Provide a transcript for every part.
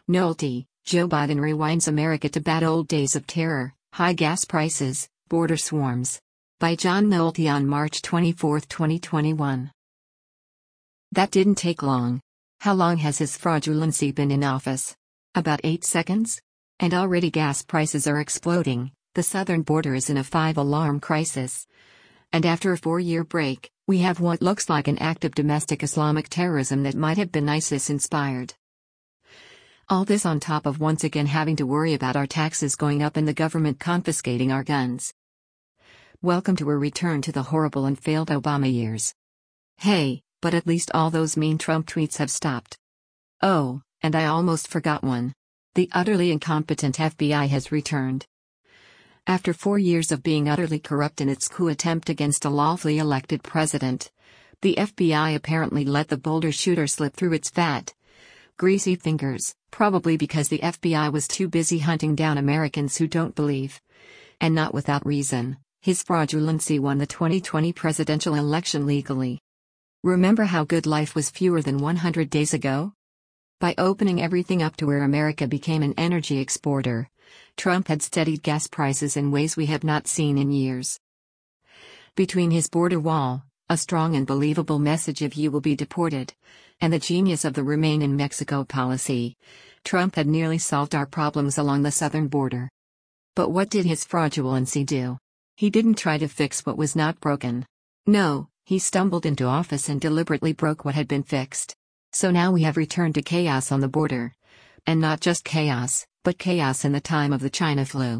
Nolte, Joe Biden rewinds America to bad old days of terror, high gas prices, border swarms. By John Nolte on March 24, 2021. That didn't take long. How long has his fraudulency been in office? About 8 seconds? And already gas prices are exploding, the southern border is in a 5-alarm crisis. And after a 4-year break, we have what looks like an act of domestic Islamic terrorism that might have been ISIS-inspired. All this on top of once again having to worry about our taxes going up and the government confiscating our guns. Welcome to a return to the horrible and failed Obama years. Hey, but at least all those mean Trump tweets have stopped. Oh, and I almost forgot one. The utterly incompetent FBI has returned. After 4 years of being utterly corrupt in its coup attempt against a lawfully elected president, the FBI apparently let the Boulder shooter slip through its fat, greasy fingers, probably because the FBI was too busy hunting down Americans who don't believe. And not without reason, his fraudulency won the 2020 presidential election legally. Remember how good life was fewer than 100 days ago? By opening everything up to where America became an energy exporter, Trump had steadied gas prices in ways we have not seen in years. Between his border wall, a strong and believable message of "you will be deported," and the genius of the Remain in Mexico policy, Trump had nearly solved our problems along the southern border. But what did his fraudulency do? He didn't try to fix what was not broken. No, he stumbled into office and deliberately broke what had been fixed. So now we have returned to chaos on the border. And not just chaos, but chaos in the time of the China flu.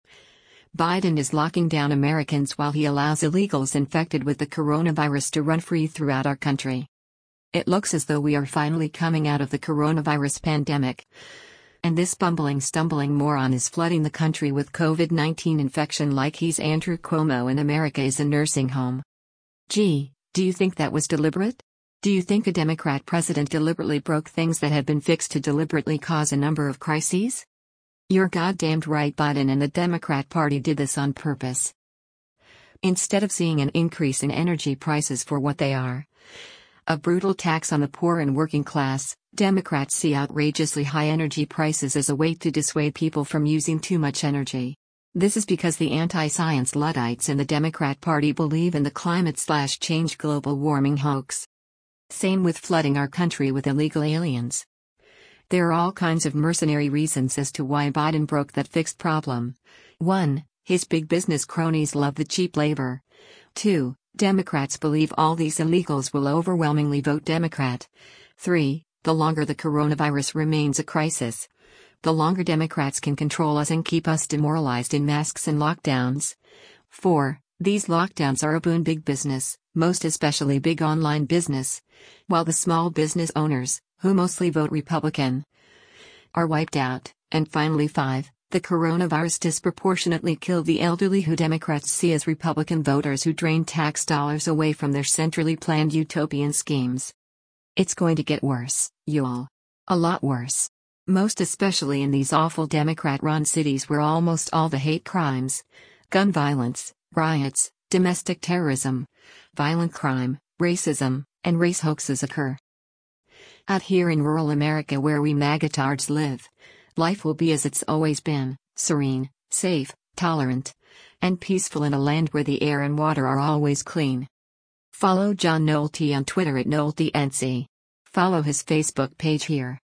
Biden is locking down Americans while he allows illegals infected with the coronavirus to run free throughout our country. It looks as though we are finally coming out of the coronavirus pandemic. And this stumbling moron is flooding the country with COVID-19 infection like he's Andrew Cuomo and America is a nursing home. Gee, do you think that was deliberate? Do you think a Democrat president deliberately broke things that had been fixed to deliberately cause a number of crises? You're goddamned right, Biden and the Democrat Party did this on purpose. Instead of seeing an increase in energy prices for what they are, a brutal tax on the poor and working class, Democrats see outrageously high energy prices as a way to dissuade people from using too much energy. This is because the anti-science Luddites in the Democrat Party believe in the climate/change global warming hoax. Same with flooding our country with illegal aliens. There are all kinds of mercenary reasons as to why Biden broke that fixed problem. 1. His big business cronies love the cheap labor. 2. Democrats believe all these illegals will overwhelmingly vote Democrat. 3. The longer the coronavirus remains a crisis, the longer Democrats can control us and keep us demoralized in masks and lockdowns. 4. These lockdowns are a boon big business, most especially big online business, while the small business owners, who mostly vote Republican, are wiped out. And finally 5. The coronavirus disproportionately killed the elderly who Democrats see as Republican voters who drain tax dollars away from their centrally planned utopian schemes. It's going to get worse, y'all. A lot worse. Most especially in these awful Democrat-run cities where almost all the hate crimes, gun violence, riots, domestic terrorism, violent crime, racism, and race hoaxes occur. Out here in rural America where we magatards live, life will be as it's always been, serene, safe, tolerant, and peaceful in a land where the air and water are always clean. Follow John Nolte on Twitter at NolteNC. Follow his Facebook page here.